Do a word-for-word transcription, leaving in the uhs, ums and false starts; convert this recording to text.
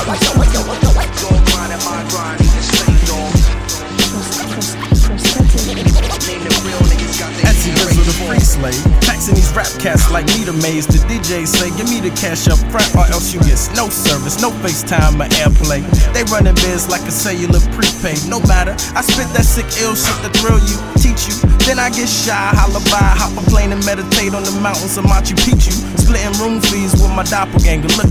Don't grind at my grind, need to stay dog. As he lives with a free slave, taxing these rap cats like meter maids. The D Js say, give me the cash up front or else you get no service, no FaceTime or airplay. They running biz like a cellular prepaid. No matter, I spit that sick ill shit to thrill you, teach you. Then I get shy, holla by, hop a plane and meditate on the mountains of Machu Picchu. Splitting room fees with my doppelganger. Look